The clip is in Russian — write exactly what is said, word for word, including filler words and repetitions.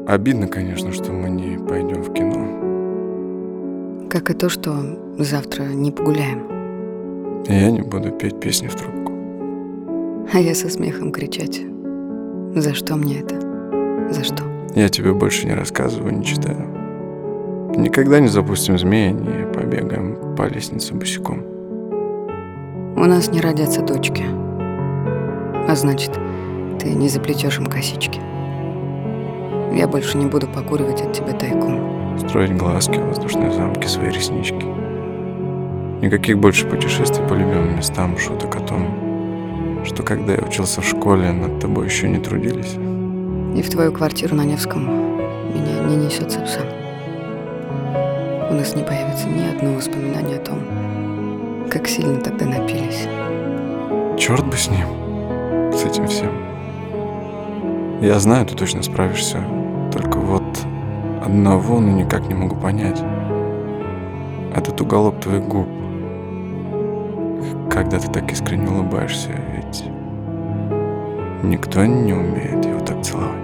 Обидно, конечно, что мы не пойдем в кино. Как и то, что завтра не погуляем. И я не буду петь песни в трубку. А я со смехом кричать. За что мне это? За что? Я тебе больше не рассказываю, не читаю. Никогда не запустим змея, не побегаем по лестнице босиком. У нас не родятся дочки. А значит, ты не заплетешь им косички. Я больше не буду покуривать от тебя тайком. Строить глазки, воздушные замки, свои реснички. Никаких больше путешествий по любимым местам, шуток о том, что когда я учился в школе, над тобой еще не трудились. И в твою квартиру на Невском меня не несет сапсан. У нас не появится ни одного воспоминания о том, как сильно тогда напились. Черт бы с ним, с этим всем. Я знаю, ты точно справишься. Только вот одного, ну никак не могу понять. Этот уголок твоих губ. Когда ты так искренне улыбаешься, ведь никто не умеет его так целовать.